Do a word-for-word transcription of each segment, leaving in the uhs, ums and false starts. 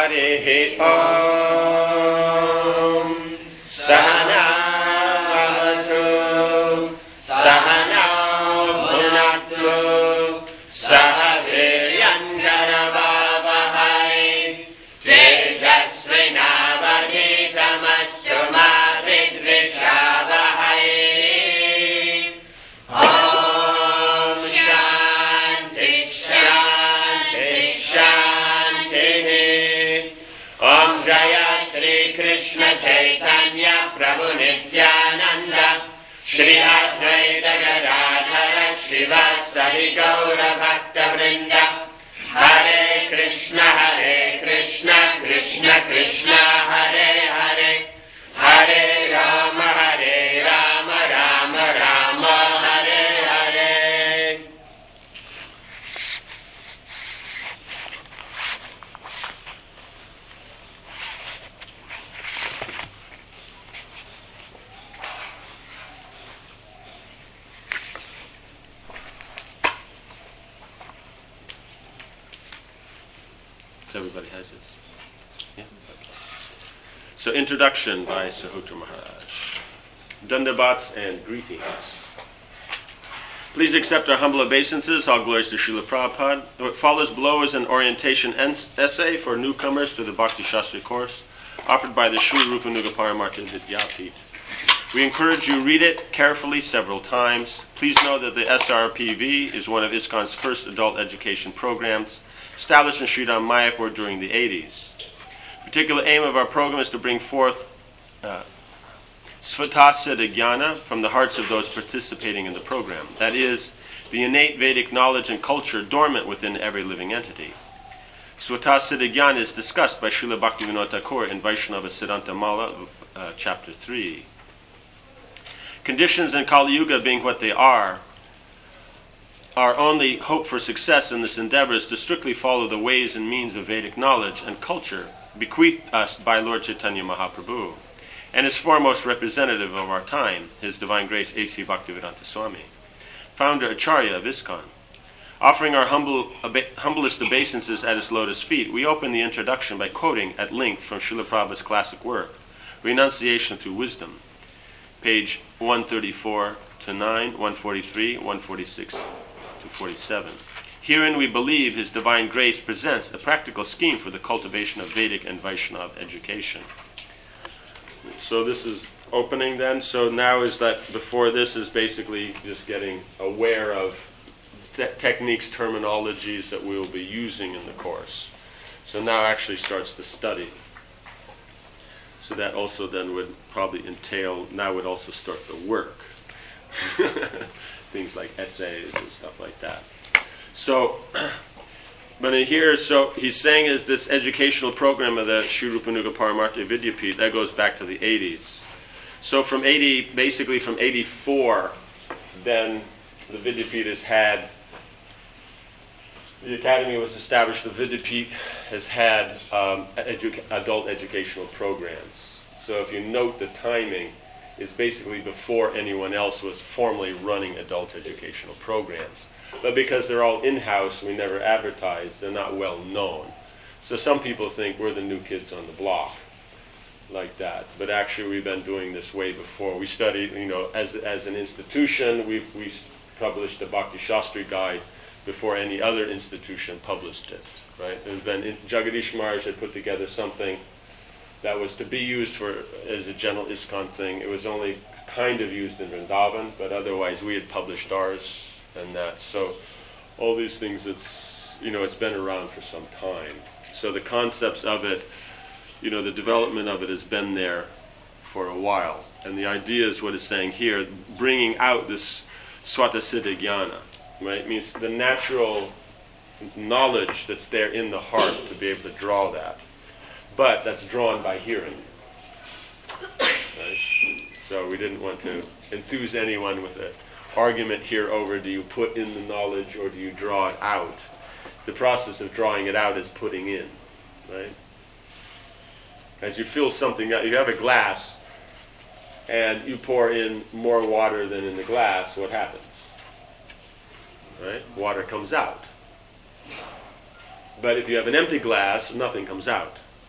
Harihi Om. Sahana Bhavatu, Sahana Bhunaktu, Sahaviryankaravavahai, Tejasvinavaditamastu ma vidvishavahai. Om Shanti Shanti Shanti. Om Jaya Sri Krishna Chaitanya Prabhu Nityananda, Shri Advaita Gadadhara Shivasari Gaura Bhakta Vrinda. Hare Krishna Hare Krishna Krishna Krishna Hare Hare, Hare Rama Hare Rama Rama Rama Hare Hare. Everybody has this. Yeah. Okay. So, introduction by Sahotra Maharaj. Dandabats and greetings. Please accept our humble obeisances. All glories to Srila Prabhupada. What follows below is an orientation ens- essay for newcomers to the Bhakti Shastri course, offered by the Sri Rupa Nuga Paramartha Vidyapith. We encourage you to read it carefully several times. Please know that the S R P V is one of ISKCON's first adult education programs, established in Sridham Mayapur during the eighties. The particular aim of our program is to bring forth uh, Svatasiddha Jnana from the hearts of those participating in the program. That is, the innate Vedic knowledge and culture dormant within every living entity. Svatasiddha Jnana is discussed by Srila Bhaktivinoda Thakur in Vaishnava Siddhanta Mala, uh, chapter three. Conditions in Kali Yuga being what they are, our only hope for success in this endeavor is to strictly follow the ways and means of Vedic knowledge and culture bequeathed us by Lord Chaitanya Mahaprabhu and his foremost representative of our time, His Divine Grace A C Bhaktivedanta Swami, founder Acharya of ISKCON. Offering our humble, obe- humblest obeisances at his lotus feet, we open the introduction by quoting at length from Srila Prabhupada's classic work, Renunciation Through Wisdom, page one thirty-four to nine, one forty-three, one forty-six to forty-seven. Herein we believe His Divine Grace presents a practical scheme for the cultivation of Vedic and Vaishnava education. So this is opening then. So now is that before this is basically just getting aware of te- techniques, terminologies that we will be using in the course. So now actually starts the study. So that also then would probably entail, now would also start the work. Things like essays and stuff like that. So, but in here, so he's saying is this educational program of the Sri Rupa Nuga Paramartha Vidyapith, that goes back to the eighties. So from eighty, basically from eighty-four, then the Vidyapith has had, the academy was established, the Vidyapith has had um, edu- adult educational programs. So if you note the timing, is basically before anyone else was formally running adult educational programs. But because they're all in-house, we never advertise, they're not well known. So some people think we're the new kids on the block, like that. But actually we've been doing this way before. We studied, you know, as as an institution, we've we published the Bhakti Shastri Guide before any other institution published it, right? There's been, Jagadish Maharaj had put together something that was to be used for as a general ISKCON thing. It was only kind of used in Vrindavan, but otherwise we had published ours and that. So all these things, it's, you know, it's been around for some time. So the concepts of it, you know, the development of it has been there for a while. And the idea is what it's saying here, bringing out this Svatasiddha Jnana, right? It means the natural knowledge that's there in the heart to be able to draw that. But that's drawn by hearing. Right? So we didn't want to enthuse anyone with an argument here over do you put in the knowledge or do you draw it out. It's the process of drawing it out is putting in. Right? As you fill something out, you have a glass and you pour in more water than in the glass, what happens? Right? Water comes out. But if you have an empty glass, nothing comes out.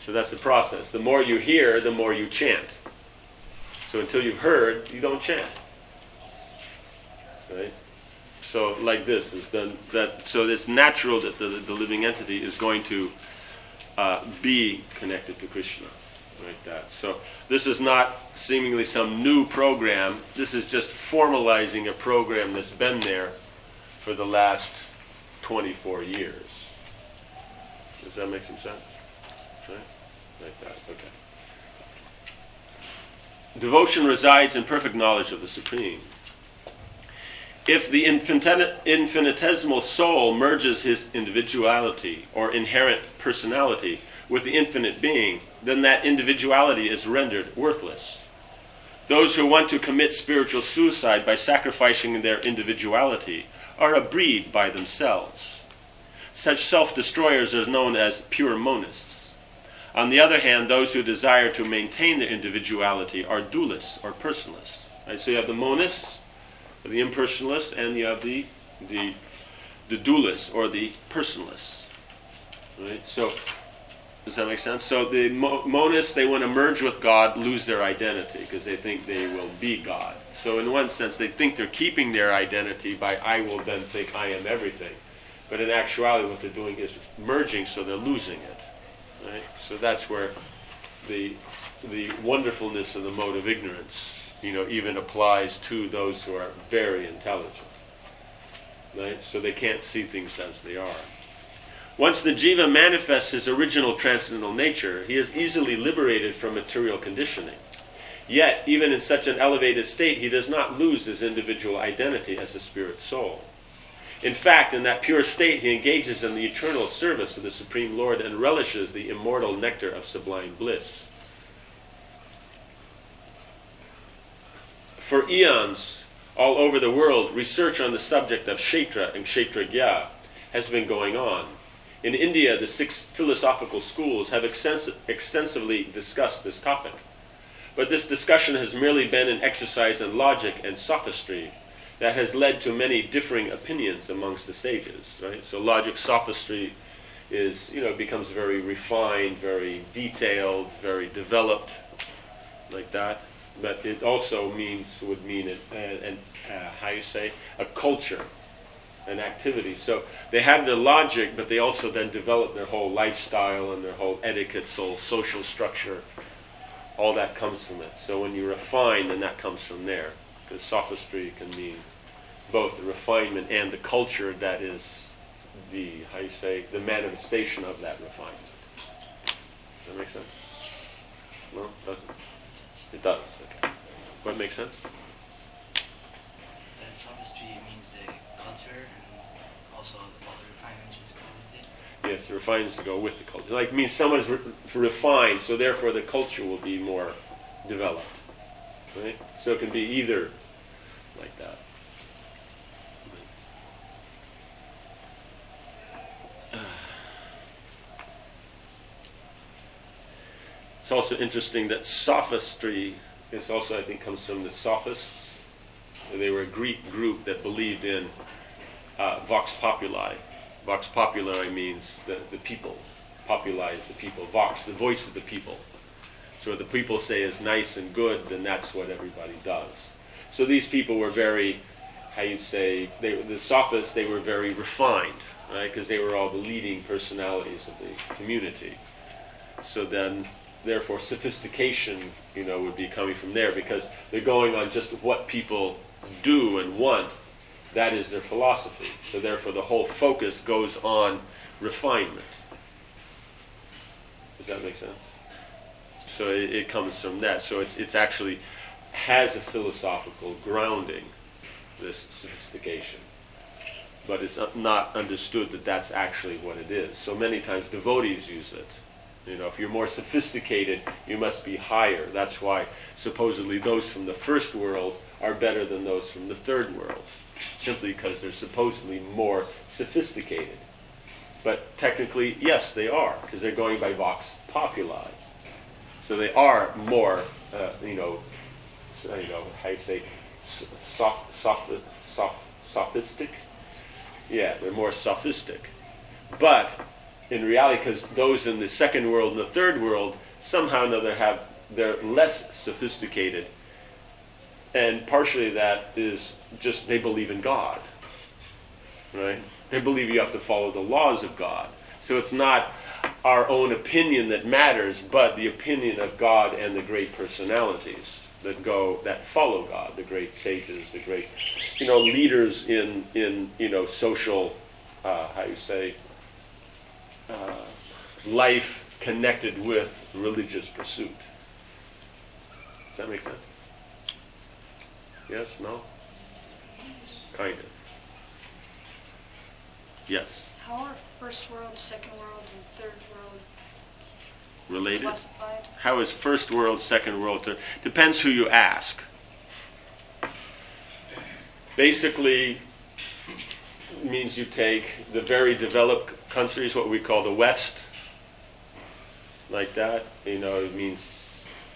So that's the process. The more you hear, the more you chant. So until you've heard, you don't chant. Right? So like this is then that. So it's natural that the, the living entity is going to uh, be connected to Krishna, like that. So this is not seemingly some new program. This is just formalizing a program that's been there for the last twenty-four years. Does that make some sense? Right? Like that. Okay. Devotion resides in perfect knowledge of the Supreme. If the infinitet- infinitesimal soul merges his individuality or inherent personality with the infinite being, then that individuality is rendered worthless. Those who want to commit spiritual suicide by sacrificing their individuality are a breed by themselves. Such self-destroyers are known as pure monists. On the other hand, those who desire to maintain their individuality are dualists or personalists. Right? So you have the monists, the impersonalists, and you have the the the dualists or the personalists. Right? So does that make sense? So the mo- monists, they want to merge with God, lose their identity because they think they will be God. So in one sense, they think they're keeping their identity by I will then think I am everything. But in actuality, what they're doing is merging, so they're losing it. Right? So that's where the the wonderfulness of the mode of ignorance, you know, even applies to those who are very intelligent. Right? So they can't see things as they are. Once the jiva manifests his original transcendental nature, he is easily liberated from material conditioning. Yet, even in such an elevated state, he does not lose his individual identity as a spirit soul. In fact, in that pure state, he engages in the eternal service of the Supreme Lord and relishes the immortal nectar of sublime bliss. For eons, all over the world, research on the subject of Kshetra and Kshetragya has been going on. In India, the six philosophical schools have extens- extensively discussed this topic. But this discussion has merely been an exercise in logic and sophistry that has led to many differing opinions amongst the sages. Right? So logic, sophistry is, you know, becomes very refined, very detailed, very developed, like that. But it also means, would mean, an, an, uh, how you say, a culture, an activity. So they have the logic, but they also then develop their whole lifestyle and their whole etiquette, so social structure. All that comes from it. So when you refine, then that comes from there. Because sophistry can mean both the refinement and the culture that is the, how you say, the manifestation of that refinement. Does that make sense? No, it doesn't. It does. Okay. What makes sense? The sophistry means the culture and also all the refinements which go with it. Yes, the refinements to go with the culture. Like, it means someone is re- refined, so therefore the culture will be more developed. Right? So it can be either like that. It's also interesting that sophistry, this also I think comes from the sophists. They were a Greek group that believed in uh, vox populi. Vox populi means the, the people. Populi is the people. Vox, the voice of the people. So what the people say is nice and good, then that's what everybody does. So these people were very, how you'd say, they, the sophists, they were very refined, right? Because they were all the leading personalities of the community. So then, therefore, sophistication, you know, would be coming from there because they're going on just what people do and want. That is their philosophy. So therefore, the whole focus goes on refinement. Does that make sense? So it, it comes from that. So it's it's actually has a philosophical grounding, this sophistication. But it's not understood that that's actually what it is. So many times devotees use it. You know, if you're more sophisticated, you must be higher. That's why supposedly those from the first world are better than those from the third world. Simply because they're supposedly more sophisticated. But technically, yes, they are, because they're going by vox populi. So they are more, uh, you know, you know, how you say, soft, soft, soft, sophistic? Yeah, they're more sophistic. But in reality, because those in the second world and the third world somehow or another have, they're less sophisticated. And partially that is just they believe in God, right? They believe you have to follow the laws of God. So it's not our own opinion that matters, but the opinion of God and the great personalities that go, that follow God, the great sages, the great, you know, leaders in, in you know, social, uh, how you say, uh, life connected with religious pursuit. Does that make sense? Yes? No? Kind of. Yes. How are first world, second world, and third world Related? classified? How is first world, second world? To, depends who you ask. Basically, means you take the very developed countries, what we call the West, like that. You know, it means,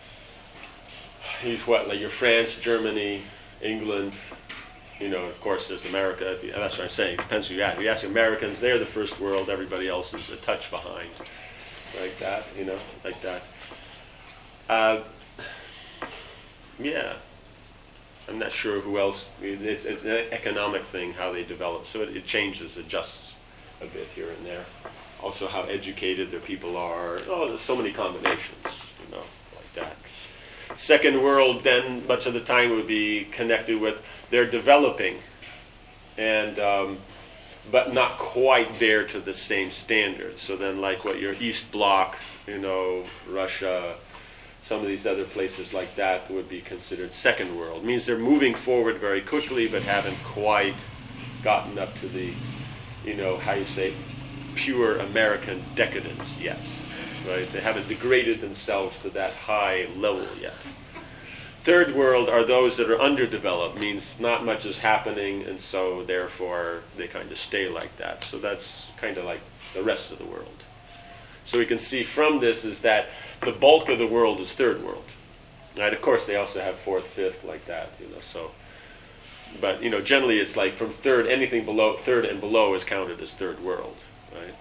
he's what, like your France, Germany, England, you know, of course there's America. If you, that's what I'm saying. It depends who you ask. If you ask Americans, they're the first world. Everybody else is a touch behind. Like that, you know, like that. Uh, yeah. I'm not sure who else. It's, it's an economic thing, how they develop. So it, it changes, adjusts a bit here and there. Also how educated their people are. Oh, there's so many combinations, you know, like that. Second world, then, much of the time would be connected with they're developing, and um, but not quite there to the same standards. So then, like what your East Bloc, you know, Russia, some of these other places like that would be considered second world. It means they're moving forward very quickly, but haven't quite gotten up to the, you know, how you say, pure American decadence yet. Right? They haven't degraded themselves to that high level yet. Third world are those that are underdeveloped, means not much is happening, and so therefore they kind of stay like that. So that's kind of like the rest of the world. So we can see from this is that the bulk of the world is third world. Right? Of course, they also have fourth, fifth, like that. You know. So, but you know, generally it's like from third, anything below third and below is counted as third world. Right?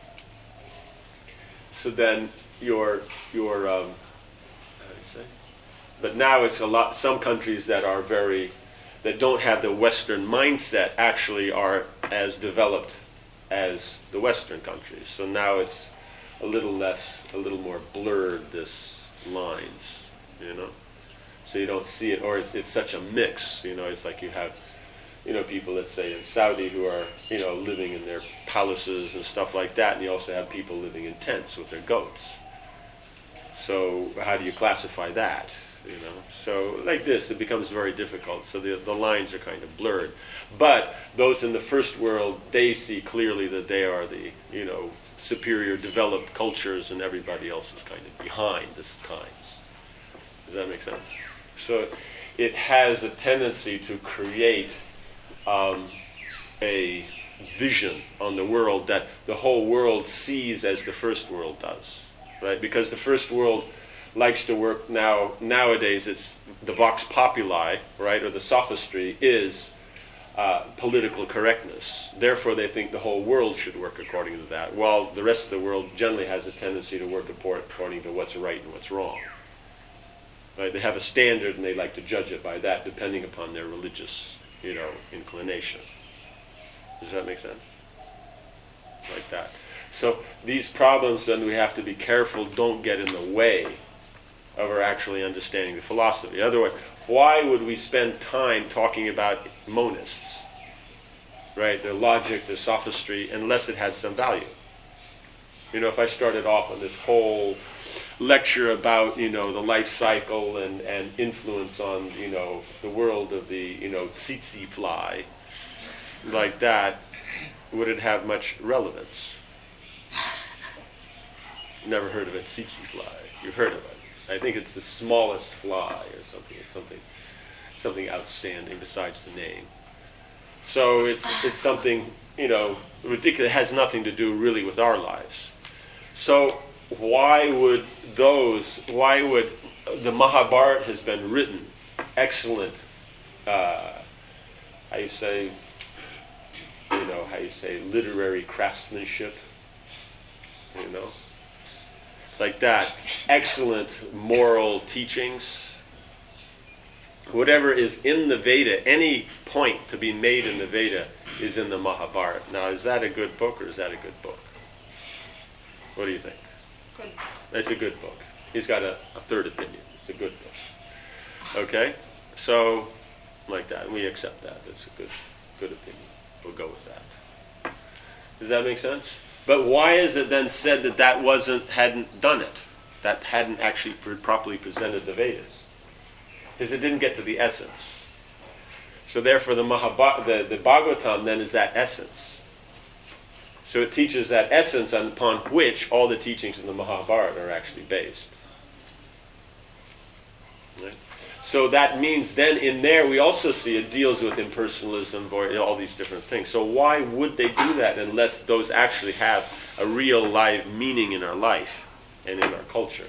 So then your your um, how do you say? But now it's a lot. Some countries that are very that don't have the Western mindset actually are as developed as the Western countries. So now it's a little less, a little more blurred. This lines, you know. So you don't see it, or it's it's such a mix. You know, it's like you have, you know, people, let's say in Saudi who are, you know, living in their palaces and stuff like that, and you also have people living in tents with their goats. So how do you classify that? You know, so like this, it becomes very difficult. So the the lines are kind of blurred. But those in the first world, they see clearly that they are the, you know, superior developed cultures, and everybody else is kind of behind this times. Does that make sense? So it has a tendency to create um, a vision on the world that the whole world sees as the first world does, right? Because the first world likes to work now, nowadays it's the vox populi, right, or the sophistry is uh, political correctness. Therefore they think the whole world should work according to that, while the rest of the world generally has a tendency to work according to what's right and what's wrong. Right? They have a standard and they like to judge it by that depending upon their religious, you know, inclination. Does that make sense? Like that. So these problems, then, we have to be careful don't get in the way of our actually understanding the philosophy. Otherwise, why would we spend time talking about monists, right? Their logic, their sophistry, unless it had some value? You know, if I started off on this whole lecture about, you know, the life cycle and, and influence on, you know, the world of the, you know, tsetse fly, like that, would it have much relevance? Never heard of a tsetse fly. You've heard of it. I think it's the smallest fly or something. It's something, something outstanding besides the name. So it's it's something, you know, ridiculous. It has nothing to do really with our lives. So why would those? Why would the Mahabharata has been written? Excellent. Uh, how you say? You know, how you say literary craftsmanship. you know, like that. Excellent moral teachings. Whatever is in the Veda, any point to be made in the Veda is in the Mahabharata. Now, is that a good book or is that a good book? What do you think? Good. It's a good book. He's got a, a third opinion. It's a good book. Okay? So, like that. We accept that. It's a good, good opinion. We'll go with that. Does that make sense? But why is it then said that that wasn't, hadn't done it? That hadn't actually pr- properly presented the Vedas? Because it didn't get to the essence. So therefore the, Mahabha- the, the Bhagavatam then is that essence. So it teaches that essence upon which all the teachings in the Mahabharata are actually based. Right? So that means then in there we also see it deals with impersonalism, or all these different things. So why would they do that unless those actually have a real live meaning in our life and in our culture?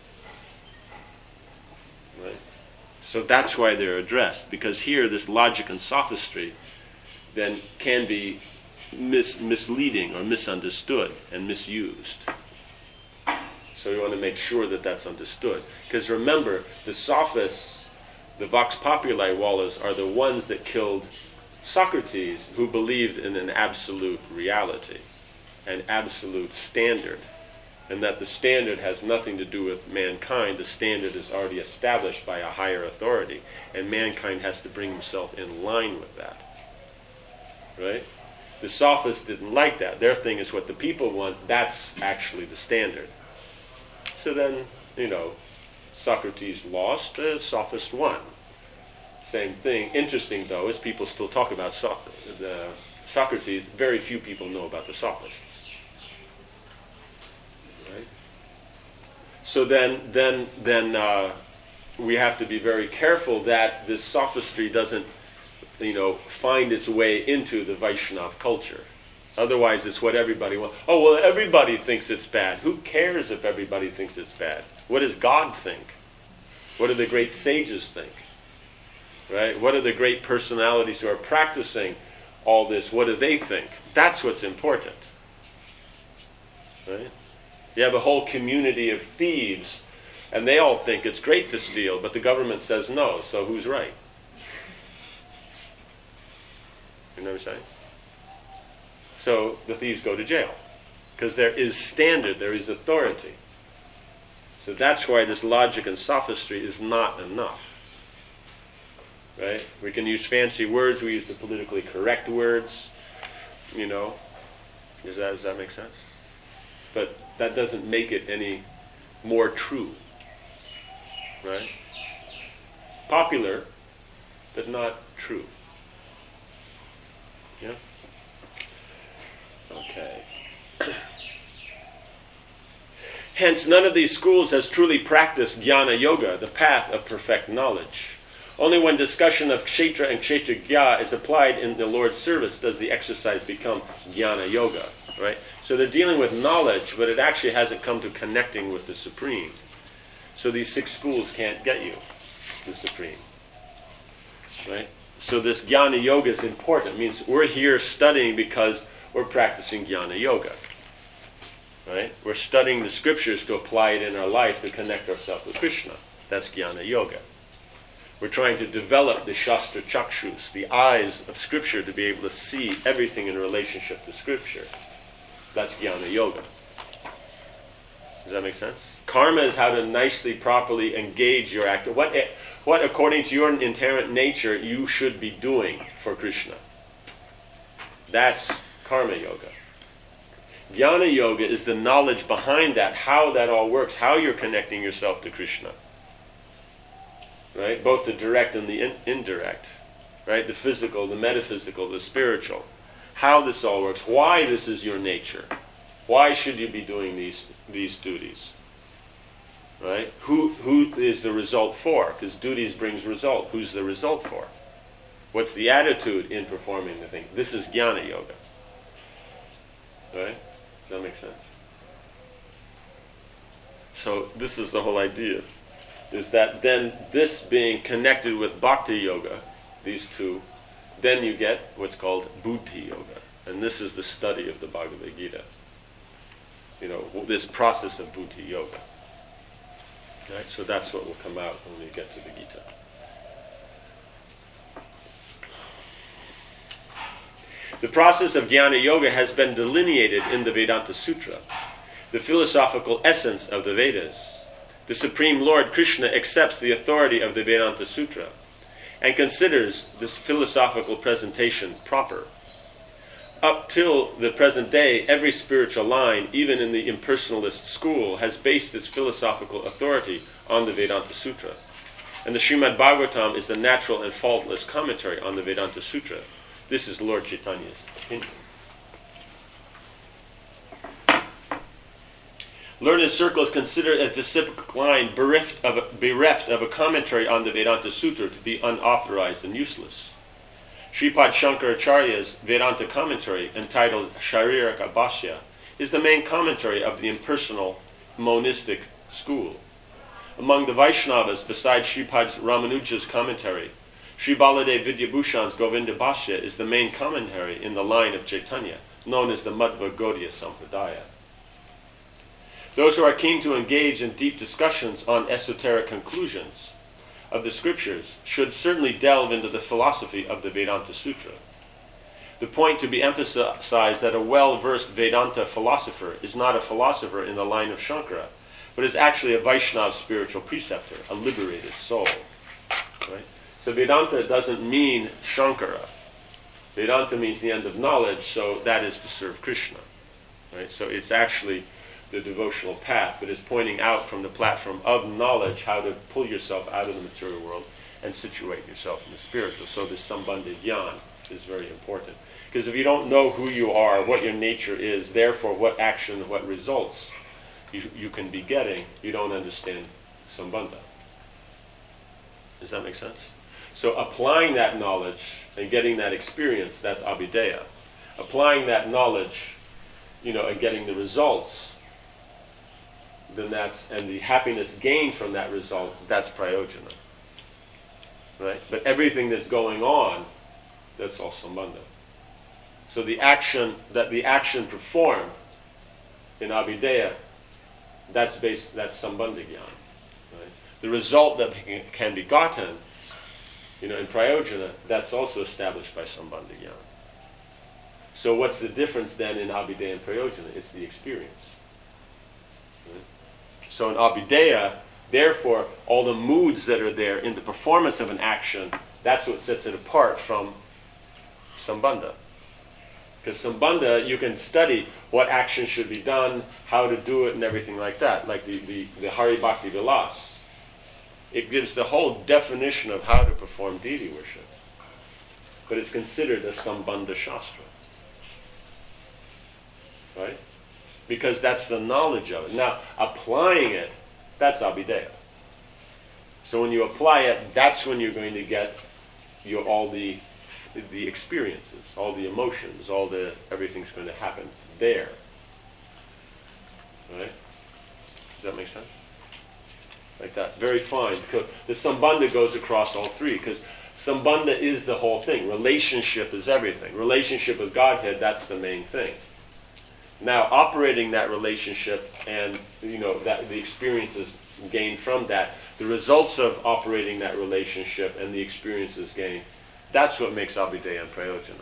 Right? So that's why they're addressed, because here this logic and sophistry then can be mis- misleading or misunderstood and misused. So we want to make sure that that's understood. Because remember, the sophists, the vox populi wallas, are the ones that killed Socrates, who believed in an absolute reality, an absolute standard, and that the standard has nothing to do with mankind. The standard is already established by a higher authority, and mankind has to bring himself in line with that. Right? The sophists didn't like that. Their thing is what the people want. That's actually the standard. So then, you know, Socrates lost, the sophist won. Same thing. Interesting, though, is people still talk about so- the Socrates. Very few people know about the sophists. Right? So then, then, then uh, we have to be very careful that this sophistry doesn't, you know, find its way into the Vaishnava culture. Otherwise, it's what everybody wants. Oh, well, everybody thinks it's bad. Who cares if everybody thinks it's bad? What does God think? What do the great sages think? Right? What are the great personalities who are practicing all this? What do they think? That's what's important. Right? You have a whole community of thieves, and they all think it's great to steal, but the government says no, so who's right? You know what I'm saying? So the thieves go to jail, because there is standard, there is authority. So that's why this logic and sophistry is not enough. Right? We can use fancy words, we use the politically correct words, you know. Does that, does that make sense? But that doesn't make it any more true. Right? Popular, but not true. Yeah? Okay. Hence, none of these schools has truly practiced jnana yoga, the path of perfect knowledge. Only when discussion of kshetra and kshetragya is applied in the Lord's service does the exercise become jnana yoga. Right? So they're dealing with knowledge, but it actually hasn't come to connecting with the Supreme. So these six schools can't get you the Supreme. Right? So this jnana yoga is important. It means we're here studying because we're practicing jnana yoga. Right? We're studying the scriptures to apply it in our life to connect ourselves with Krishna. That's jnana yoga. We're trying to develop the shastra chakshus, the eyes of scripture, to be able to see everything in relationship to scripture. That's jnana yoga. Does that make sense? Karma is how to nicely, properly engage your act. What, what according to your inherent nature, you should be doing for Krishna. That's karma yoga. Jnana yoga is the knowledge behind that, how that all works, how you're connecting yourself to Krishna. Right? Both the direct and the in- indirect. Right? The physical, the metaphysical, the spiritual. How this all works, why this is your nature. Why should you be doing these these duties? Right? Who who is the result for? Because duties brings result. Who's the result for? What's the attitude in performing the thing? This is jnana yoga. Right? Does that make sense? So this is the whole idea. Is that then this being connected with bhakti yoga, these two, then you get what's called buddhi yoga. And this is the study of the Bhagavad Gita. you know, this process of Bhuti Yoga. Right? So that's what will come out when we get to the Gita. The process of Jnana Yoga has been delineated in the Vedanta Sutra, the philosophical essence of the Vedas. The Supreme Lord Krishna accepts the authority of the Vedanta Sutra and considers this philosophical presentation proper. Up till the present day, every spiritual line, even in the impersonalist school, has based its philosophical authority on the Vedanta Sutra. And the Srimad Bhagavatam is the natural and faultless commentary on the Vedanta Sutra. This is Lord Chaitanya's opinion. Learned circles consider a disciplic line bereft of, a, bereft of a commentary on the Vedanta Sutra to be unauthorized and useless. Sripad Shankaracharya's Vedanta commentary, entitled Shariraka Bhashya, is the main commentary of the impersonal monistic school. Among the Vaishnavas, besides Sripad Ramanuja's commentary, Sri Baladev Vidyabhushan's Govinda Bhashya is the main commentary in the line of Chaitanya, known as the Madhva Gaudiya Sampradaya. Those who are keen to engage in deep discussions on esoteric conclusions of the scriptures should certainly delve into the philosophy of the Vedanta Sutra. The point to be emphasized that a well-versed Vedanta philosopher is not a philosopher in the line of Shankara, but is actually a Vaishnava spiritual preceptor, a liberated soul. Right? So Vedanta doesn't mean Shankara. Vedanta means the end of knowledge, so that is to serve Krishna. Right? So it's actually the devotional path, but is pointing out from the platform of knowledge how to pull yourself out of the material world and situate yourself in the spiritual. So this Sambandha Jnana is very important. Because if you don't know who you are, what your nature is, therefore what action, what results you, you can be getting, you don't understand Sambandha. Does that make sense? So applying that knowledge and getting that experience, that's Abhideya. Applying that knowledge, you know, and getting the results, then that's, and the happiness gained from that result, that's prayojana. Right? But everything that's going on, that's all Sambandha. So the action, that the action performed in Abhideya, that's based, that's Sambandha Jnana. Right? The result that can be gotten, you know, in prayojana, that's also established by Sambandha Jnana. So what's the difference then in Abhideya and prayojana? It's the experience. Right? So in Abhideya, therefore, all the moods that are there in the performance of an action, that's what sets it apart from Sambandha. Because Sambandha, you can study what action should be done, how to do it, and everything like that. Like the, the, the Hari Bhakti Vilas. It gives the whole definition of how to perform deity worship. But it's considered a Sambandha Shastra. Right? Because that's the knowledge of it. Now, applying it, that's Abhideya. So when you apply it, that's when you're going to get your, all the the experiences, all the emotions, all the everything's going to happen there. Right? Does that make sense? Like that. Very fine. Because the Sambandha goes across all three. Because Sambandha is the whole thing. Relationship is everything. Relationship with Godhead, that's the main thing. Now, operating that relationship and, you know, that the experiences gained from that, the results of operating that relationship and the experiences gained, that's what makes Abhideya and prayojana.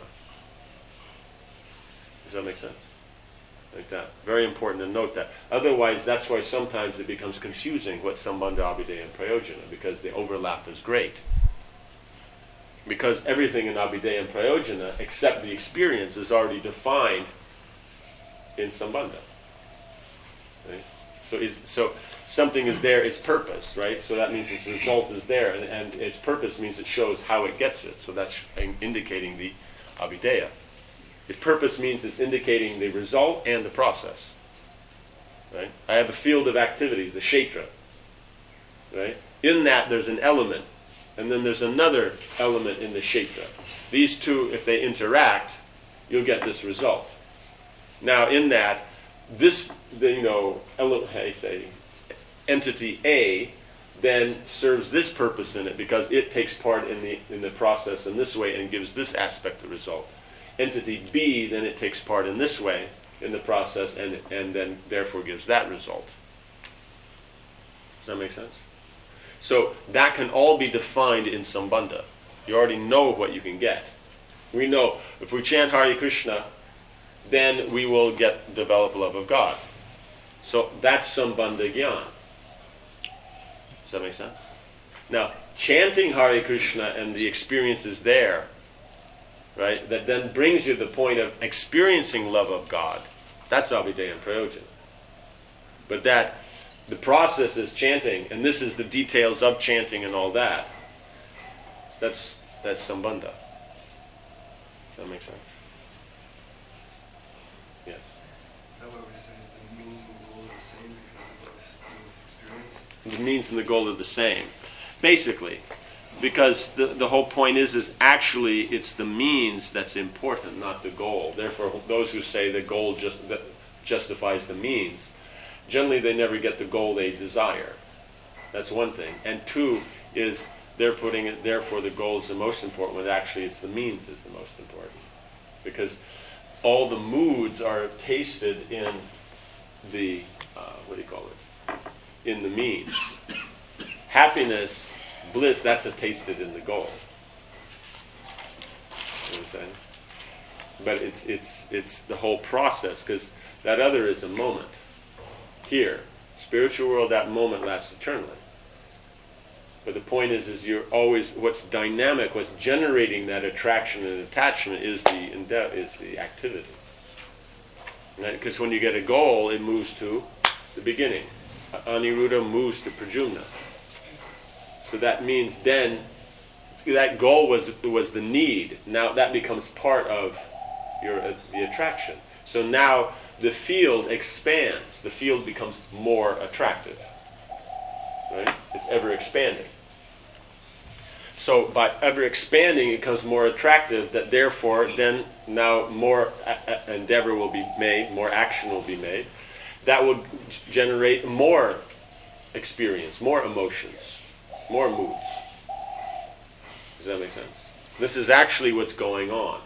Does that make sense? Like that. Very important to note that. Otherwise, that's why sometimes it becomes confusing what Sambandha, Abhideya, and prayojana, because the overlap is great. Because everything in Abhideya and prayojana, except the experience, is already defined in Sambandha. Right? So, is, so something is there, its purpose, right? So that means its result is there, and, and its purpose means it shows how it gets it. So that's indicating the Abhideya. Its purpose means it's indicating the result and the process. Right? I have a field of activities, the kshetra. Right? In that there's an element, and then there's another element in the kshetra. These two, if they interact, you'll get this result. Now, in that, this, the, you know, I say, entity A then serves this purpose in it because it takes part in the in the process in this way and gives this aspect the result. Entity B, then it takes part in this way in the process, and, and then therefore gives that result. Does that make sense? So that can all be defined in Sambandha. You already know what you can get. We know if we chant Hare Krishna, then we will get develop love of God. So that's Sambandha Gyan. Does that make sense? Now, chanting Hare Krishna and the experiences there, right, that then brings you to the point of experiencing love of God. That's Abhideya and Prayojana. But that, the process is chanting, and this is the details of chanting and all that. That's, that's Sambandha. Does that make sense? Yes. Is that what we're saying? The means and the goal are the same because of both experience? The means and the goal are the same. Basically. Because the, the whole point is, is actually it's the means that's important, not the goal. Therefore, those who say the goal just that justifies the means, generally they never get the goal they desire. That's one thing. And two is they're putting it, therefore the goal is the most important, when actually it's the means is the most important. Because all the moods are tasted in the, uh, what do you call it, in the means. Happiness, bliss, that's a tasted in the goal. You know what I'm saying? But it's it's it's the whole process, because that other is a moment. Here, spiritual world, that moment lasts eternally. But the point is, is you're always, what's dynamic, what's generating that attraction and attachment is the ende- is the activity. Because when you get a goal, it moves to the beginning. Aniruddha moves to Pradyumna. So that means then, that goal was was the need. Now that becomes part of your uh, the attraction. So now the field expands. The field becomes more attractive. Right? It's ever expanding. So by ever expanding, it becomes more attractive. That therefore, then now more a- a- endeavor will be made, more action will be made. That will g- generate more experience, more emotions, more moods. Does that make sense? This is actually what's going on.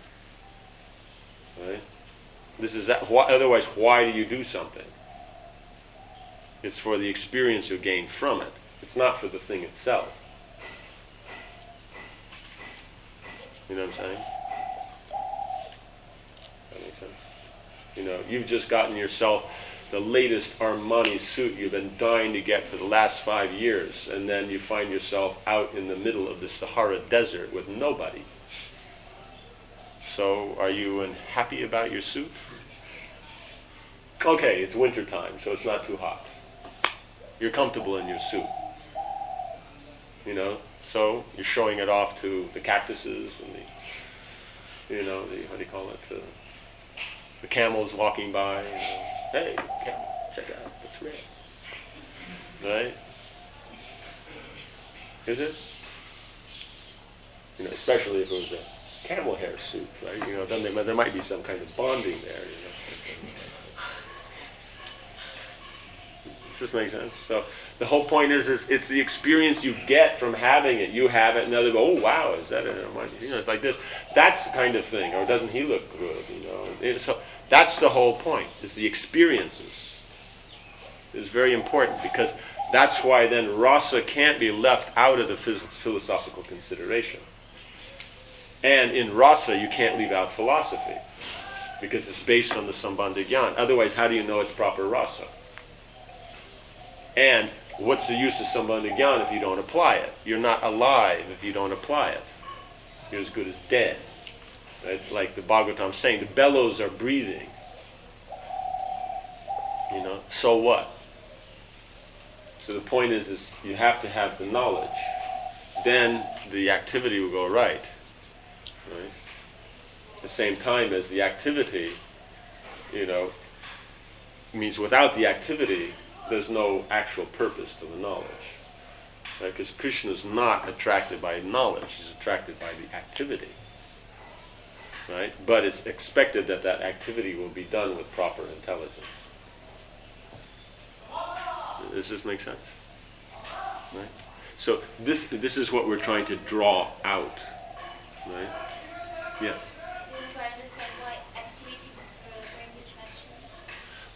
Right? This is that, why, otherwise, why do you do something? It's for the experience you gain from it. It's not for the thing itself. You know what I'm saying? That makes sense. You know, you've just gotten yourself the latest Armani suit you've been dying to get for the last five years, and then you find yourself out in the middle of the Sahara Desert with nobody. So, are you unhappy about your suit? Okay, it's winter time, so it's not too hot. You're comfortable in your suit. You know, so you're showing it off to the cactuses and the, you know, the, what do you call it, uh, the camels walking by. You know, hey, camel, check out, it's red. Right? Is it? You know, especially if it was a camel hair suit, right? You know, then there, there might be some kind of bonding there. You know, does this make sense? So the whole point is, is it's the experience you get from having it. You have it, and others go, "Oh wow, is that it?" You know, it's like this. That's the kind of thing. Or doesn't he look good? You know. It, so that's the whole point. Is the experiences. Is very important, because that's why then rasa can't be left out of the phys- philosophical consideration. And in rasa, you can't leave out philosophy, because it's based on the Sambandha Gyan. Otherwise, how do you know it's proper rasa? And what's the use of Sambandha Gyan if you don't apply it? You're not alive if you don't apply it. You're as good as dead. Right? Like the Bhagavatam saying, the bellows are breathing. You know, so what? So the point is, is you have to have the knowledge. Then the activity will go right. Right? At the same time as the activity, you know, means without the activity, there's no actual purpose to the knowledge. Right? Because Krishna is not attracted by knowledge, he's attracted by the activity. Right? But it's expected that that activity will be done with proper intelligence. Does this make sense? Right? So this this is what we're trying to draw out. Right? Yes? If I understand why activity uh, brings attraction,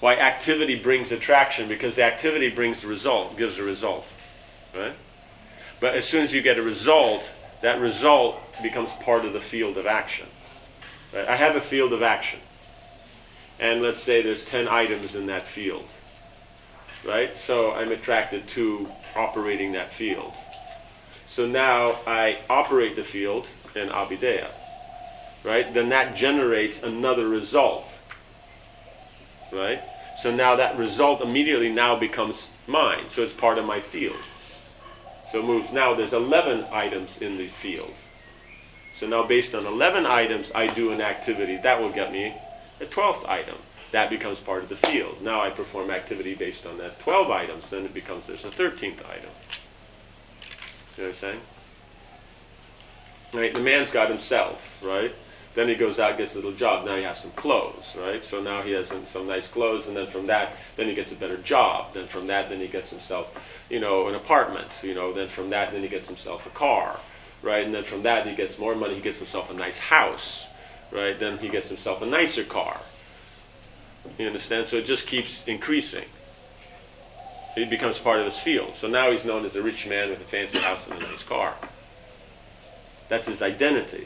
Why activity brings attraction? Because the activity brings the result, gives a result, right? But as soon as you get a result, that result becomes part of the field of action. Right? I have a field of action, and let's say there's ten items in that field, right? So I'm attracted to operating that field. So now I operate the field in Abhideya, right? Then that generates another result, right? So now that result immediately now becomes mine. So it's part of my field. So it moves. Now there's eleven items in the field. So now based on eleven items, I do an activity. That will get me a twelfth item. That becomes part of the field. Now I perform activity based on that twelve items. Then it becomes there's a thirteenth item. You know what I'm saying? Right? The man's got himself, right? Then he goes out, gets a little job. Now he has some clothes, right? So now he has some, some nice clothes, and then from that, then he gets a better job. Then from that, then he gets himself, you know, an apartment. You know, then from that, then he gets himself a car, right? And then from that, he gets more money. He gets himself a nice house, right? Then he gets himself a nicer car. You understand? So it just keeps increasing. It becomes part of his field. So now he's known as a rich man with a fancy house and a nice car. That's his identity.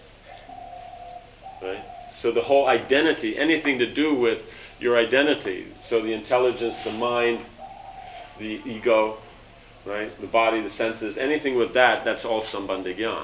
Right? So the whole identity, anything to do with your identity, so the intelligence, the mind, the ego, right? The body, the senses, anything with that, that's all Sambandha Gyan.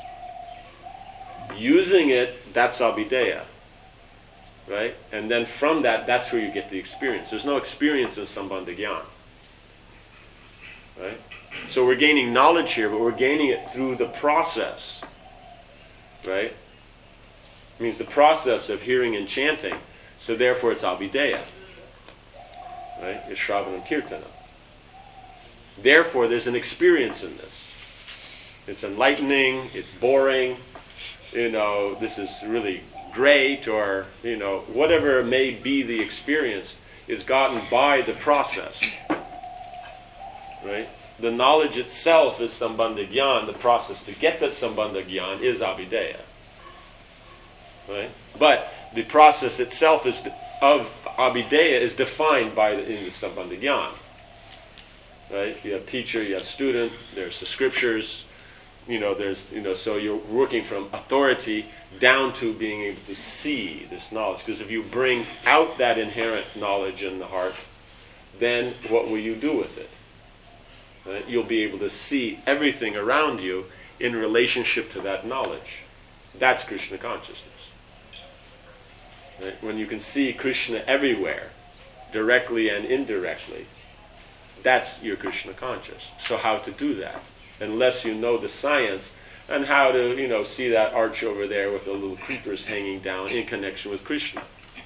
Using it, that's Abhideya. Right? And then from that, that's where you get the experience. There's no experience in Sambandha Gyan. Right? So we're gaining knowledge here, but we're gaining it through the process. Right? It means the process of hearing and chanting. So therefore it's Abhideya. Right? It's Shravanam Kirtana. Therefore there's an experience in this. It's enlightening, it's boring, you know, this is really great, or, you know, whatever may be the experience is gotten by the process. Right? The knowledge itself is Sambandha Gyan. The process to get that Sambandha Gyan is Abhideya. Right? But the process itself is of Abhideya is defined by the, in the Sambandha Gyan. Right? You have teacher, you have student, there's the scriptures, you know, there's, you know, so you're working from authority down to being able to see this knowledge. Because if you bring out that inherent knowledge in the heart, then what will you do with it? Right? You'll be able to see everything around you in relationship to that knowledge. That's Krishna consciousness. Right? When you can see Krishna everywhere, directly and indirectly, that's your Krishna conscious. So how to do that? Unless you know the science and how to, you know, see that arch over there with the little creepers hanging down in connection with Krishna.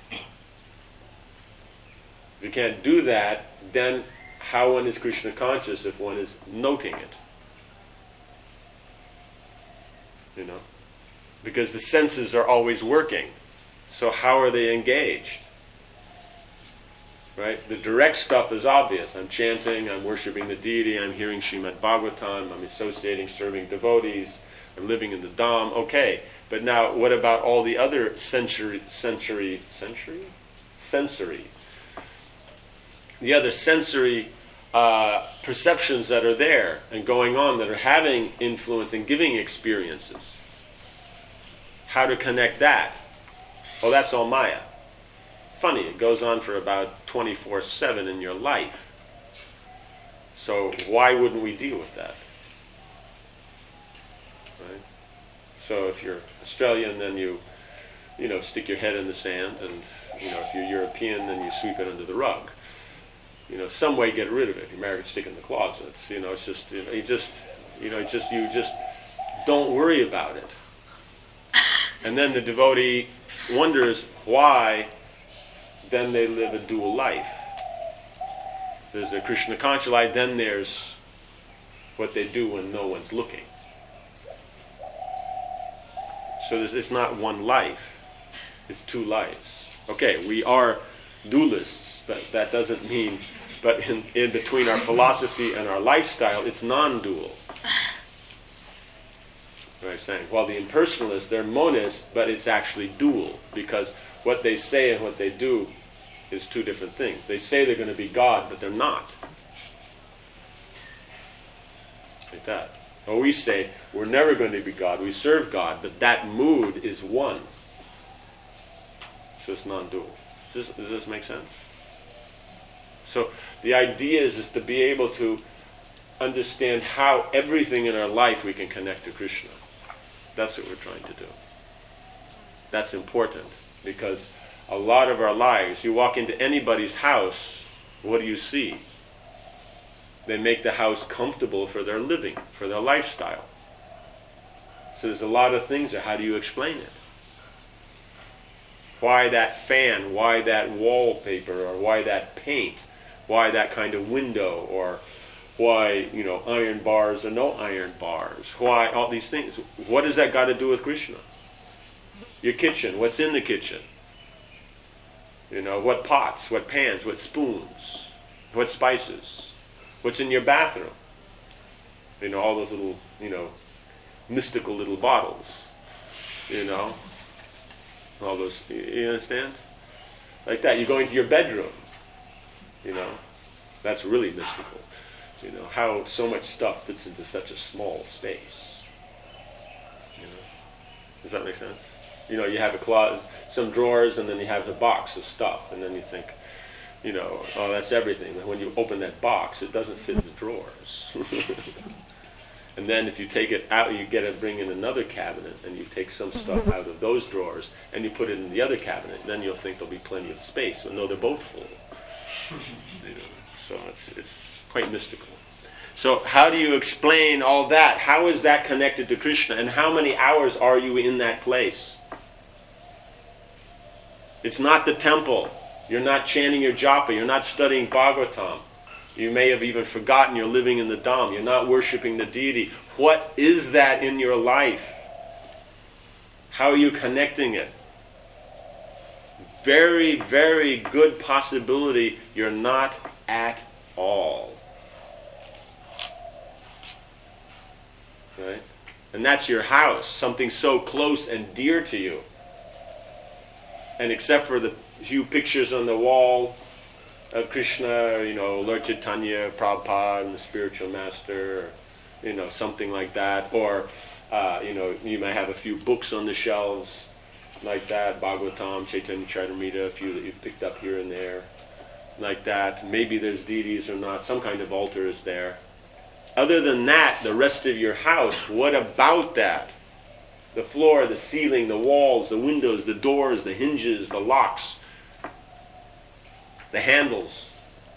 If you can't do that, then how one is Krishna conscious if one is noting it? You know? Because the senses are always working. So how are they engaged? Right? The direct stuff is obvious. I'm chanting, I'm worshipping the deity, I'm hearing Srimad Bhagavatam, I'm associating, serving devotees, I'm living in the Dham. Okay, but now what about all the other sensory, sensory, sensory? Sensory. The other sensory uh, perceptions that are there and going on that are having influence and giving experiences. How to connect that? Oh, that's all Maya. Funny, it goes on for about twenty-four seven in your life. So why wouldn't we deal with that? Right? So if you're Australian, then you, you know, stick your head in the sand, and, you know, if you're European, then you sweep it under the rug. You know, some way get rid of it. If you're married, stick it in the closet. You know, it's just, you know, you just, you know, just you just don't worry about it. And then the devotee wonders why. Then they live a dual life. There's a Krishna conscious life, then there's what they do when no one's looking. So this, it's not one life, it's two lives. Okay, we are dualists, but that doesn't mean, but in, in between our philosophy and our lifestyle, it's non-dual. What I'm saying? While the impersonalists, they're monists, but it's actually dual, because what they say and what they do is two different things. They say they're going to be God, but they're not. Like that. Or we say, we're never going to be God. We serve God, but that mood is one. So it's non-dual. Does this, does this make sense? So the idea is, is to be able to understand how everything in our life we can connect to Krishna. That's what we're trying to do. That's important, because a lot of our lives, you walk into anybody's house, what do you see? They make the house comfortable for their living, for their lifestyle. So there's a lot of things there. How do you explain it? Why that fan? Why that wallpaper? Or why that paint? Why that kind of window? Or why, you know, iron bars or no iron bars? Why all these things? What does that got to do with Krishna? Your kitchen, what's in the kitchen? You know, what pots, what pans, what spoons, what spices? What's in your bathroom? You know, all those little, you know, mystical little bottles. You know? All those, you understand? Like that. You go into your bedroom. You know? That's really mystical. You know, how so much stuff fits into such a small space. You know? Does that make sense? You know, you have a closet, some drawers, and then you have a box of stuff, and then you think, you know, oh, that's everything. And when you open that box, it doesn't fit in the drawers. And then if you take it out, you get to bring in another cabinet, and you take some stuff out of those drawers, and you put it in the other cabinet. Then you'll think there'll be plenty of space. But no, they're both full. You know, so it's, it's quite mystical. So how do you explain all that? How is that connected to Krishna? And how many hours are you in that place? It's not the temple. You're not chanting your japa. You're not studying Bhagavatam. You may have even forgotten you're living in the Dham. You're not worshiping the deity. What is that in your life? How are you connecting it? Very, very good possibility you're not at all. Right? And that's your house, something so close and dear to you. And except for the few pictures on the wall of Krishna, you know, Lord Chaitanya, Prabhupada, and the spiritual master, or, you know, something like that. Or, uh, you know, you may have a few books on the shelves like that, Bhagavatam, Chaitanya Charitamrita, a few that you've picked up here and there, like that. Maybe there's deities or not, some kind of altar is there. Other than that, the rest of your house, what about that? The floor, the ceiling, the walls, the windows, the doors, the hinges, the locks, the handles.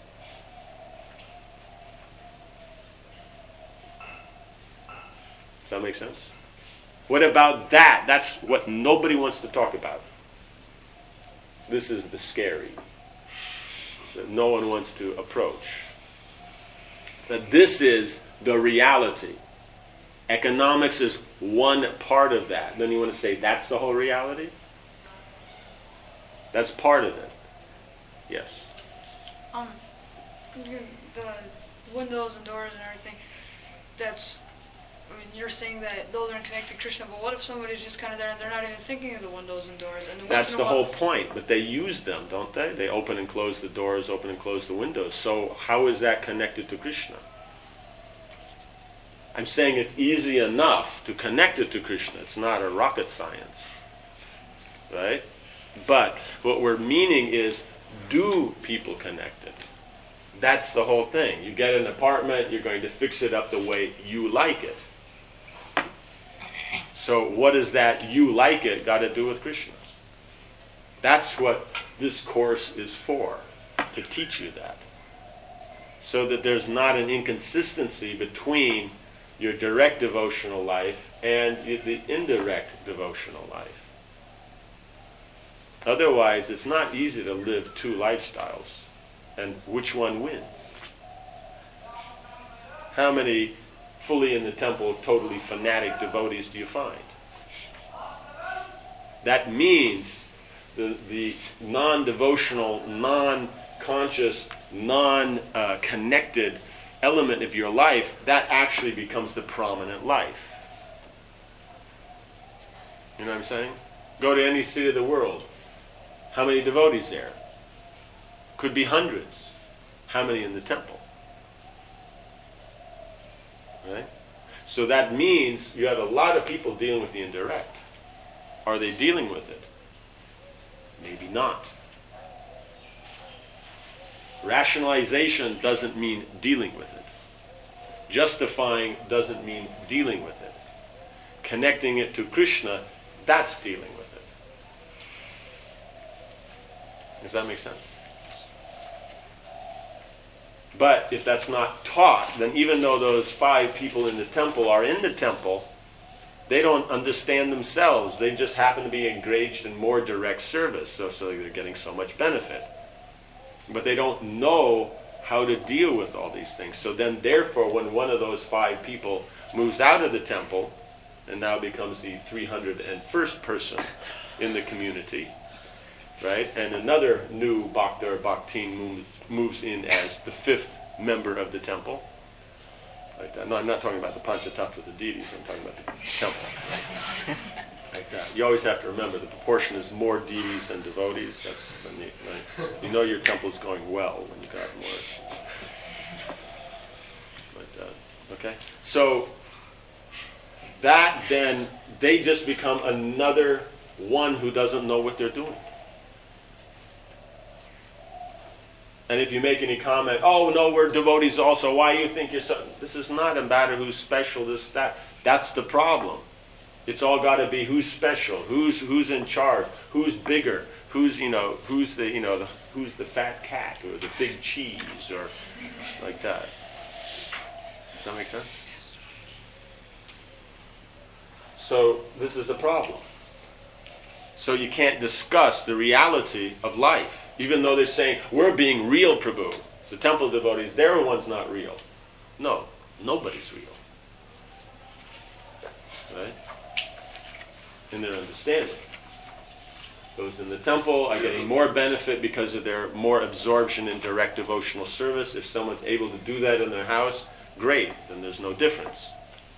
Does that make sense? What about that? That's what nobody wants to talk about. This is the scary that no one wants to approach. That this is the reality. Economics is one part of that. Then you want to say that's the whole reality? That's part of it. Yes. Um, the windows and doors and everything, that's, I mean, you're saying that those aren't connected to Krishna, but what if somebody's just kind of there and they're not even thinking of the windows and doors? And That's once in the a while, whole point, but they use them, don't they? They open and close the doors, open and close the windows. So how is that connected to Krishna? I'm saying it's easy enough to connect it to Krishna. It's not a rocket science. Right? But what we're meaning is, do people connect it? That's the whole thing. You get an apartment, you're going to fix it up the way you like it. So what does that you like it got to do with Krishna? That's what this course is for, to teach you that. So that there's not an inconsistency between your direct devotional life and the indirect devotional life. Otherwise, it's not easy to live two lifestyles. And which one wins? How many fully in the temple, totally fanatic devotees do you find? That means the, the non-devotional, non-conscious, non-connected element of your life, that actually becomes the prominent life. You know what I'm saying? Go to any city of the world. How many devotees there? Could be hundreds. How many in the temple? Right? So that means you have a lot of people dealing with the indirect. Are they dealing with it? Maybe not. Rationalization doesn't mean dealing with it. Justifying doesn't mean dealing with it. Connecting it to Krishna, that's dealing with it. Does that make sense? But if that's not taught, then even though those five people in the temple are in the temple, they don't understand themselves. They just happen to be engaged in more direct service, so, so they're getting so much benefit. But they don't know how to deal with all these things. So then therefore, when one of those five people moves out of the temple and now becomes the three hundred first person in the community, right? And another new Bhakta or Bhaktin moves, moves in as the fifth member of the temple. Like that. No, I'm not talking about the Panchatattva, the deities. I'm talking about the temple. Like that. You always have to remember the proportion is more deities than devotees. That's the neat, right? You know your temple is going well when you got more. Like that. Okay? So that then, they just become another one who doesn't know what they're doing. And if you make any comment, oh no, we're devotees also, why do you think you're so... This is not a matter who's special, this, that. That's the problem. It's all got to be who's special, who's who's in charge, who's bigger, who's, you know, who's the, you know, the, who's the fat cat or the big cheese or like that. Does that make sense? So this is a problem. So you can't discuss the reality of life. Even though they're saying, we're being real, Prabhu. The temple devotees, they're the ones not real. No, nobody's real. Right? In their understanding. Those in the temple are getting more benefit because of their more absorption in direct devotional service. If someone's able to do that in their house, great, then there's no difference.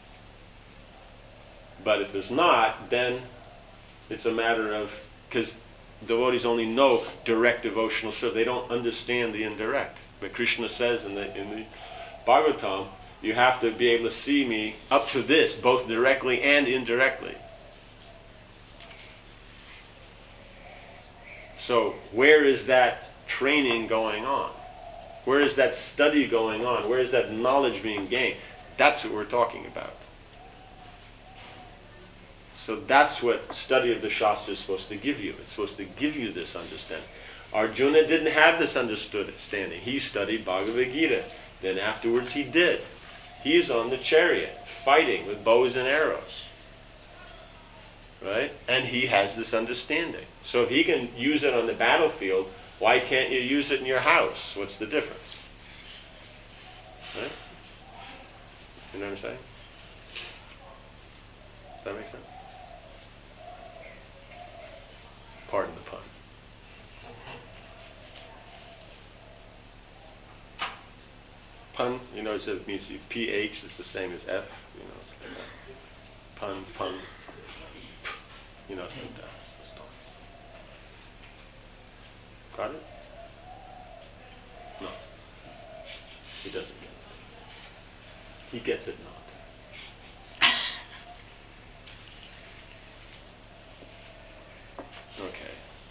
But if there's not, then it's a matter of, because devotees only know direct devotional service. They don't understand the indirect. But Krishna says in the in the Bhagavatam, you have to be able to see me up to this, both directly and indirectly. So where is that training going on? Where is that study going on? Where is that knowledge being gained? That's what we're talking about. So that's what study of the Shastra is supposed to give you. It's supposed to give you this understanding. Arjuna didn't have this understanding. He studied Bhagavad Gita. Then afterwards he did. He's on the chariot, fighting with bows and arrows. Right? And he has this understanding. So if he can use it on the battlefield, why can't you use it in your house? What's the difference? Right? You know what I'm saying? Does that make sense? Pardon the pun. Pun, you know, it means P H is the same as F. You know, it's like that. Pun, pun. You know, it's like that. It's the story. Got it? No. He doesn't get it. He gets it not. Okay.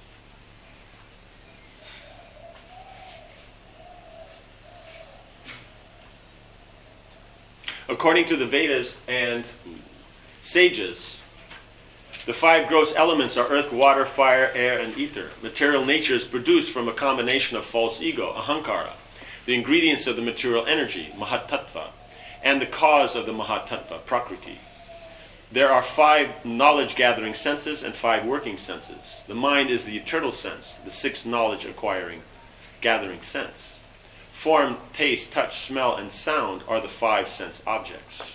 According to the Vedas and sages, the five gross elements are earth, water, fire, air, and ether. Material nature is produced from a combination of false ego, ahankara, the ingredients of the material energy, mahatattva, and the cause of the mahatattva, prakriti. There are five knowledge-gathering senses and five working senses. The mind is the eternal sense, the sixth knowledge-acquiring, gathering sense. Form, taste, touch, smell, and sound are the five sense objects.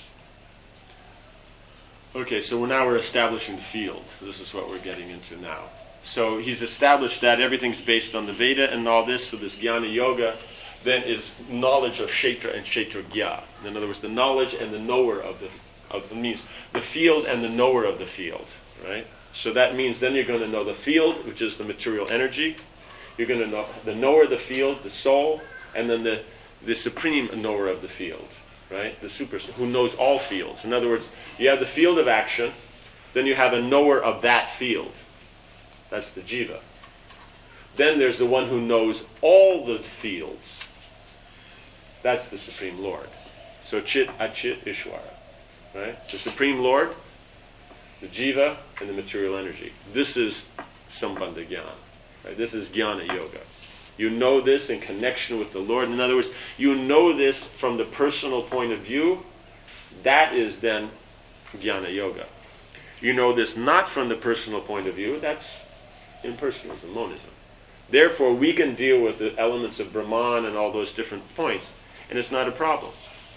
Okay, so now we're establishing the field. This is what we're getting into now. So he's established that everything's based on the Veda and all this, so this Jnana Yoga then is knowledge of Kshetra and Kshetragya. In other words, the knowledge and the knower of the Of, it means the field and the knower of the field, right? So that means then you're going to know the field, which is the material energy. You're going to know the knower of the field, the soul, and then the, the supreme knower of the field, right? The super, who knows all fields. In other words, you have the field of action, then you have a knower of that field. That's the jiva. Then there's the one who knows all the fields. That's the Supreme Lord. So Chit, Achit, Ishvara. Right? The Supreme Lord, the jiva, and the material energy. This is Sambandha Jnana. Right? This is Jnana Yoga. You know this in connection with the Lord. In other words, you know this from the personal point of view. That is then Jnana Yoga. You know this not from the personal point of view. That's impersonalism, monism. Therefore, we can deal with the elements of Brahman and all those different points, and it's not a problem.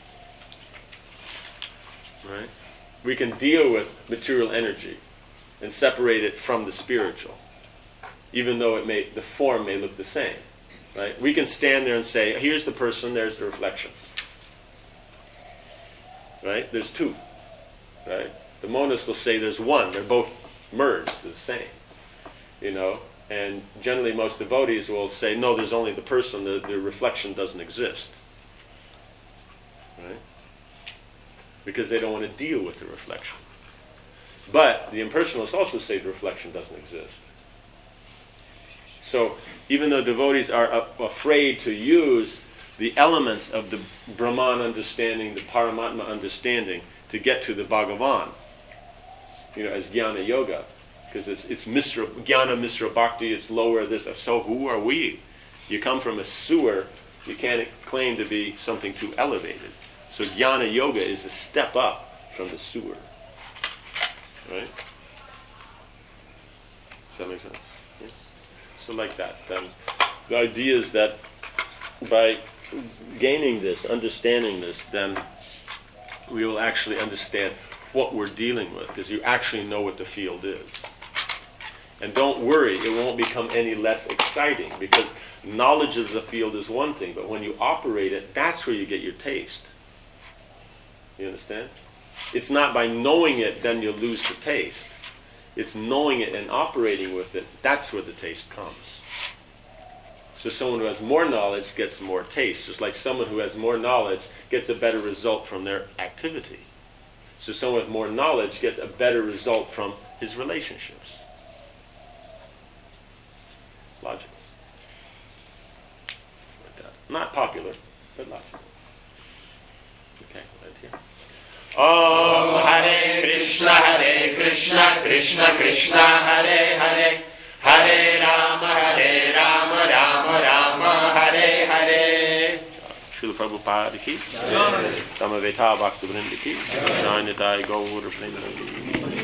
Right? We can deal with material energy and separate it from the spiritual, even though it may, the form may look the same. Right? We can stand there and say, here's the person, there's the reflection. Right? There's two. Right? The monists will say there's one. They're both merged, they're the same. You know? And generally most devotees will say, no, there's only the person, the, the reflection doesn't exist. Right? Because they don't want to deal with the reflection. But the impersonalists also say the reflection doesn't exist. So even though devotees are uh, afraid to use the elements of the Brahman understanding, the Paramatma understanding, to get to the Bhagavan, you know, as Jnana Yoga, because it's it's Misra, Jnana Misra Bhakti, it's lower this. So who are we? You come from a sewer, you can't claim to be something too elevated. So Jnana Yoga is a step up from the sewer. Right? Does that make sense? Yes? So like that. Um, the idea is that by gaining this, understanding this, then we will actually understand what we're dealing with, because you actually know what the field is. And don't worry, it won't become any less exciting, because knowledge of the field is one thing, but when you operate it, that's where you get your taste. You understand? It's not by knowing it, then you lose the taste. It's knowing it and operating with it, that's where the taste comes. So someone who has more knowledge gets more taste, just like someone who has more knowledge gets a better result from their activity. So someone with more knowledge gets a better result from his relationships. Logical. Like that. Not popular, but logical. Okay, right here. Om Hare Krishna, Hare Krishna, Krishna Krishna, Hare Hare, Hare Rama, Hare Rama, Rama Rama, Hare Hare. Srila Prabhupada ki, Samaveta Bhaktivinoda ki, Jai Gaur Premanandi.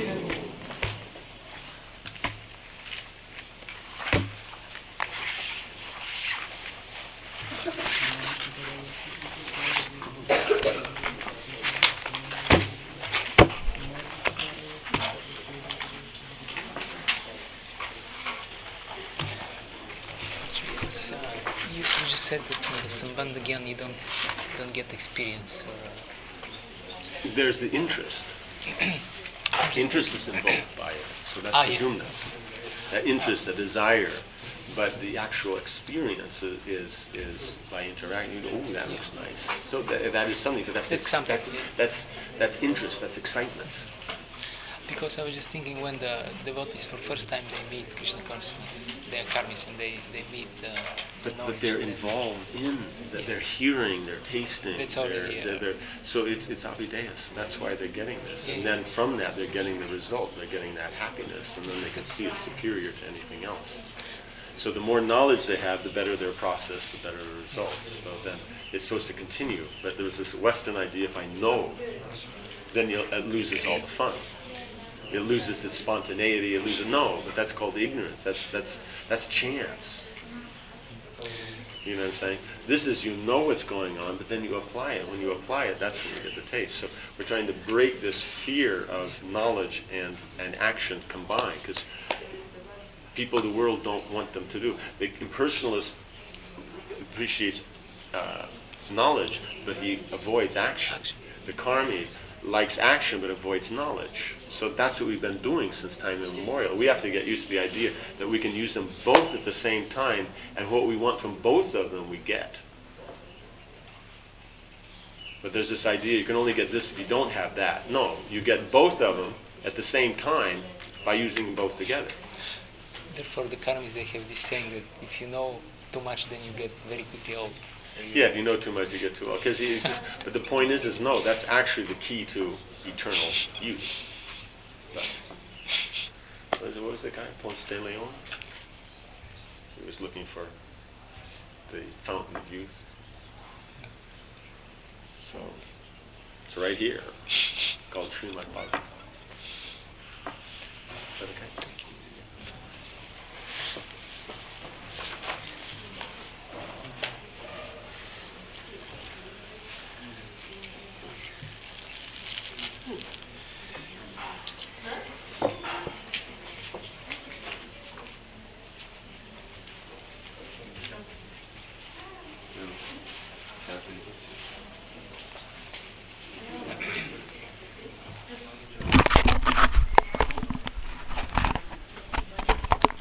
Said that in the Sambandha Gyan you don't don't get experience. Or, uh... There's the interest. Interest is involved by it, so that's ah, the yeah. jumna. That interest, the desire, but the actual experience is is, is by interacting. You go, oh, that looks nice. So that, that is something, but that's That's ex- something, that's, yeah. that's that's interest. That's excitement. Because I was just thinking, when the devotees for first time they meet Krishna consciousness, they are karmis and they, they meet the, the But, knowledge. but they're involved in that. Yeah. They're hearing, they're tasting. That's they're, already, they're, uh, they're, so it's it's abhideyas. That's why they're getting this, Yeah, and yeah. then from that they're getting the result. They're getting that happiness, and then they can see it's superior to anything else. So the more knowledge they have, the better their process, the better the results. So then it's supposed to continue. But there's this Western idea: if I know, then you'll, it loses all the fun. It loses its spontaneity. It loses no, but that's called ignorance. That's that's that's chance. You know what I'm saying? This is, you know what's going on, but then you apply it. When you apply it, that's when you get the taste. So we're trying to break this fear of knowledge and, and action combined, because people of the world don't want them to do. The impersonalist appreciates uh, knowledge, but he avoids action. The karmi likes action but avoids knowledge. So that's what we've been doing since time immemorial. We have to get used to the idea that we can use them both at the same time, and what we want from both of them we get. But there's this idea you can only get this if you don't have that. No, you get both of them at the same time by using them both together. Therefore, the karmis, they have this saying that if you know too much, then you get very quickly old. Yeah, if you know too much, you get too old. Because it's just, but the point is, is no, that's actually the key to eternal youth. But, what is it, what was the guy, Ponce de Leon? He was looking for the fountain of youth. So, it's right here, called Srimad Bhagavatam. Is that okay? Yeah.